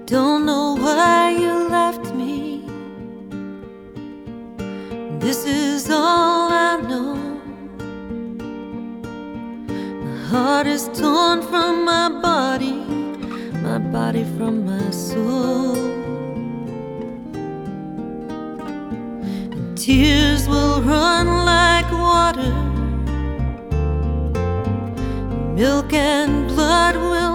don't know why you left me. This is all I know. My heart is torn from my body from my soul. And tears will run like water, milk and blood will